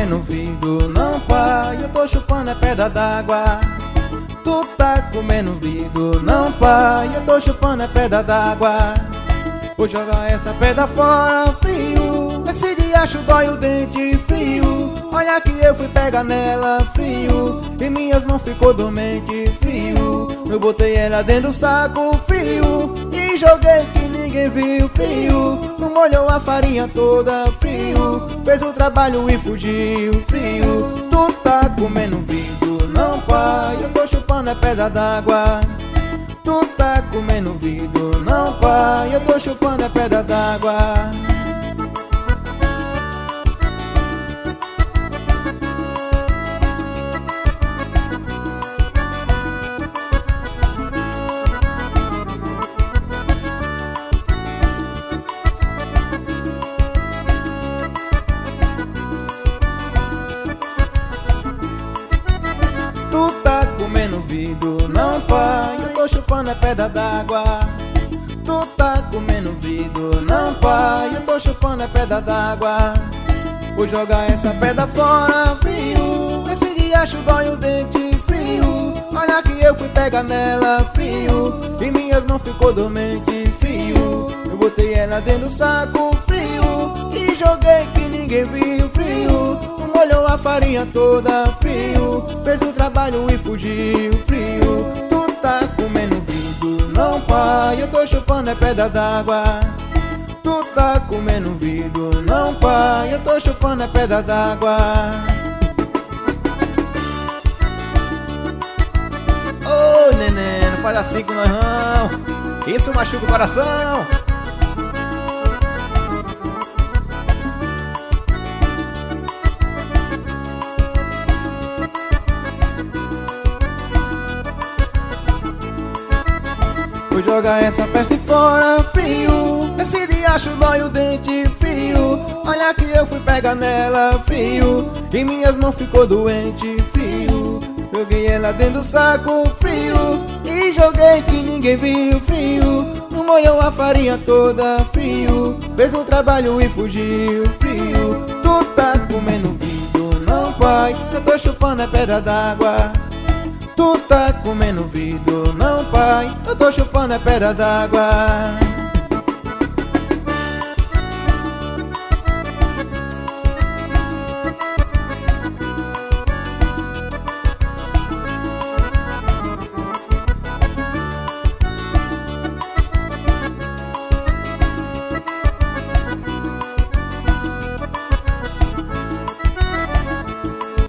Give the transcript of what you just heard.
comendo vidro, não pai, eu tô chupando a pedra d'água. Tu tá comendo vidro, não pai, eu tô chupando a pedra d'água. Vou jogar essa pedra fora, frio. Esse diacho dói o dente, frio. Olha que eu fui pegar nela, frio. E minhas mãos ficou dormente, frio. Eu botei ela dentro do saco, frio. E joguei que ninguém viu, frio. Não molhou a farinha toda, frio. Fez o trabalho e fugiu, frio. Tu tá comendo vidro, não pai, eu tô chupando a pedra d'água. Tu tá comendo vidro, não pai, eu tô chupando a pedra d'água. Tu tá comendo vidro, não pai, eu tô chupando a pedra d'água. Tu tá comendo vidro, não pai, eu tô chupando a pedra d'água. Vou jogar essa pedra fora, frio. Esse diacho dói o dente, frio. Olha que eu fui pegar nela, frio. E minhas mãos ficou dormente, frio. Eu botei ela dentro do saco, frio. E joguei que ninguém viu, frio. Não molhou a farinha toda, frio. Fez o trabalho e fugiu, frio. Tu tá comendo vidro, não pai, eu tô chupando a pedra d'água. Tu tá comendo vidro, não pai, eu tô chupando a pedra d'água. Ô neném, não faz assim com nós não. Isso machuca o coração. Vou jogar essa peste fora, frio. Esse diacho dói o dente, frio. Olha que eu fui pegar nela, frio. E minhas mãos ficou doente, frio. Joguei ela dentro do saco, frio. E joguei que ninguém viu, frio. Não molhou a farinha toda, frio. Fez o trabalho e fugiu, frio. Tu tá comendo vidro, não pai, eu tô chupando a pedra d'água. Tu tá comendo vidro, não pai, eu tô chupando a pedra d'água.